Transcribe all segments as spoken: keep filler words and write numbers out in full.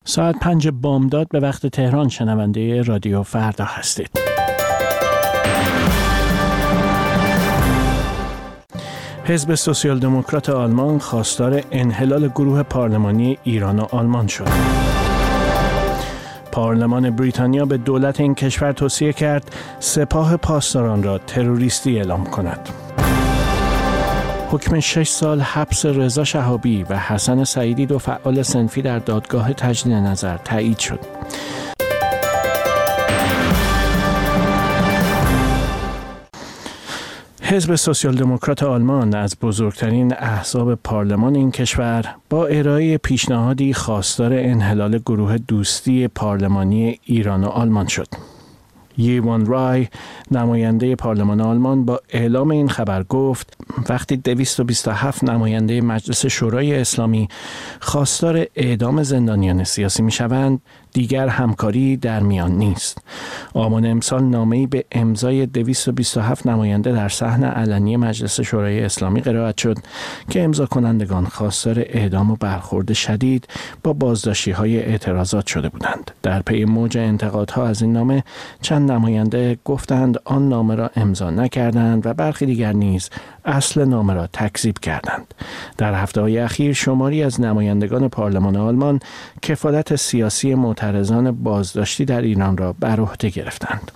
ساعت پنج بامداد به وقت تهران شنونده رادیو فردا هستید. حزب سوسیال دموکرات آلمان خواستار انحلال گروه پارلمانی ایران و آلمان شد. پارلمان بریتانیا به دولت این کشور توصیه کرد سپاه پاسداران را تروریستی اعلام کند. حکم شش سال حبس رضا شهابی و حسن سعیدی، دو فعال صنفی در دادگاه تجدید نظر، تایید شد. حزب سوسیال دموکرات آلمان از بزرگترین احزاب پارلمان این کشور با ارائه پیشنهادی خواستار انحلال گروه دوستی پارلمانی ایران و آلمان شد. یوان رای، نماینده پارلمان آلمان، با اعلام این خبر گفت وقتی دویست و بیست و هفت نماینده مجلس شورای اسلامی خواستار اعدام زندانیان سیاسی می‌شوند، دیگر همکاری در میان نیست. آبان امسال نامه‌ای به امضای دویست و بیست و هفت نماینده در صحن علنی مجلس شورای اسلامی قرائت شد که امضا کنندگان خواستار اعدام و برخورد شدید با بازداشتی‌های اعتراضات شده بودند. در پی موج انتقادها از این نامه، چند نماینده گفتند آن نامه را امضا نکردند و برخی دیگر نیز اصل نامه را تکذیب کردند. در هفته‌های اخیر شماری از نمایندگان پارلمان آلمان کفالت سیاسی معترضان بازداشتی در ایران را بر عهده گرفتند.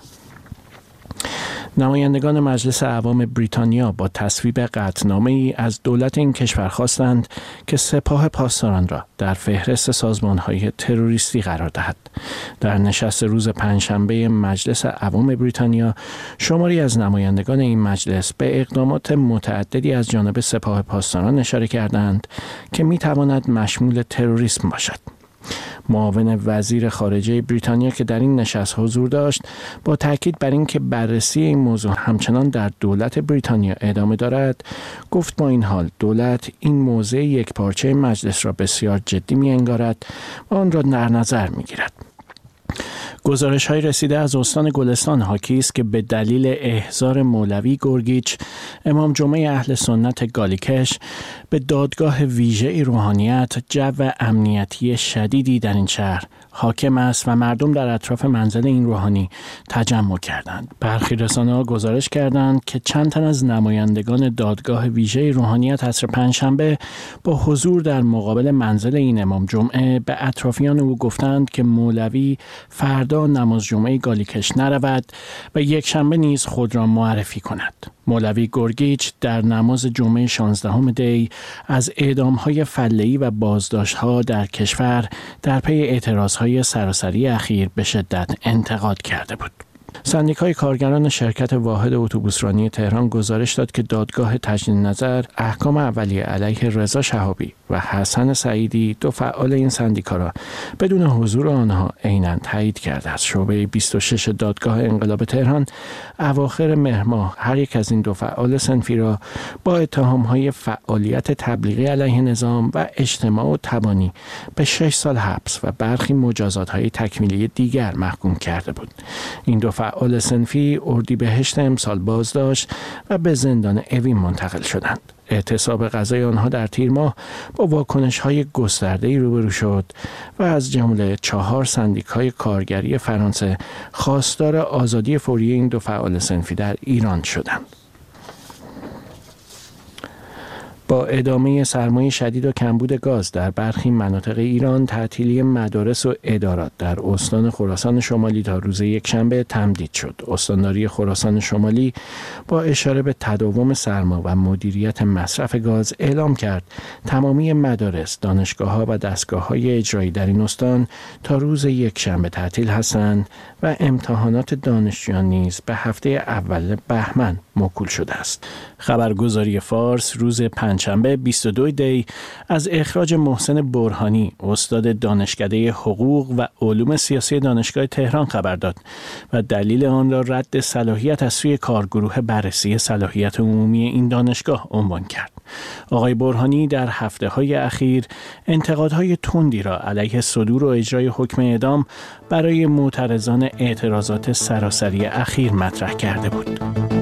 نمایندگان مجلس اعوام بریتانیا با تصویب قطعنامه‌ای از دولت این کشور خواستند که سپاه پاسداران را در فهرست سازمان‌های تروریستی قرار دهد. در نشست روز پنجشنبه مجلس اعوام بریتانیا، شماری از نمایندگان این مجلس به اقدامات متعددی از جانب سپاه پاسداران اشاره کردند که می‌تواند مشمول تروریسم باشد. معاون وزیر خارجه بریتانیا که در این نشست حضور داشت، با تاکید بر اینکه بررسی این موضوع همچنان در دولت بریتانیا ادامه دارد، گفت با این حال دولت این موضع یکپارچه مجلس را بسیار جدی می‌انگارد و آن را در نظر می‌گیرد. گزارش‌های رسیده از استان گلستان حاکی است که به دلیل احضار مولوی گورگیچ، امام جمعه اهل سنت گالیکش، به دادگاه ویژه روحانیت، جو امنیتی شدیدی در این شهر حاکم است و مردم در اطراف منزل این روحانی تجمع کردند. برخی رسانه‌ها گزارش کردند که چند تن از نمایندگان دادگاه ویژه روحانیت عصر پنجشنبه با حضور در مقابل منزل این امام جمعه به اطرافیان او گفتند که مولوی فردا نماز جمعه گالیکش نرود و یک شنبه نیز خود را معرفی کند. مولوی گورگیچ در نماز جمعه شانزدهم دی از اعدام‌های فله‌ای و بازداشت‌ها در کشور در پی اعتراض‌های سراسری اخیر به شدت انتقاد کرده بود. سندیکای کارگران شرکت واحد اتوبوسرانی تهران گزارش داد که دادگاه تجدید نظر احکام اولیه علیه رضا شهابی و حسن سعیدی، دو فعال این سندیکا، را بدون حضور آنها عیناً تایید کرده است. شعبه بیست و شش دادگاه انقلاب تهران اواخر مهر ماه هر یک از این دو فعال صنفی را با اتهام‌های فعالیت تبلیغی علیه نظام و اجتماع و تبانی به شش سال حبس و برخی مجازات‌های تکمیلی دیگر محکوم کرده بود. این دو فعال صنفی اردیبهشت امسال بازداشت و به زندان اوین منتقل شدند. اعتصاب قضای آنها در تیر ماه با واکنش‌های گسترده‌ای روبرو شد و از جمله چهار سندیکای کارگری فرانسه خواستار آزادی فوری این دو فعال صنفی در ایران شدند. با ادامه سرمای شدید و کمبود گاز در برخی مناطق ایران، تعطیلی مدارس و ادارات در استان خراسان شمالی تا روز یکشنبه تمدید شد. استانداری خراسان شمالی با اشاره به تداوم سرما و مدیریت مصرف گاز اعلام کرد تمامی مدارس، دانشگاه‌ها و دستگاه‌های اجرایی در این استان تا روز یکشنبه تعطیل هستند و امتحانات دانشجویان نیز به هفته اول بهمن موکول شده است. خبرگزاری فارس روز پنجشنبه بیست و دو دی از اخراج محسن برهانی، استاد دانشکده حقوق و علوم سیاسی دانشگاه تهران خبر داد و دلیل آن را رد صلاحیت از سوی کارگروه بررسی صلاحیت عمومی این دانشگاه عنوان کرد. آقای برهانی در هفته‌های اخیر انتقادهای تندی را علیه صدور و اجرای حکم اعدام برای معترضان اعتراضات سراسری اخیر مطرح کرده بود.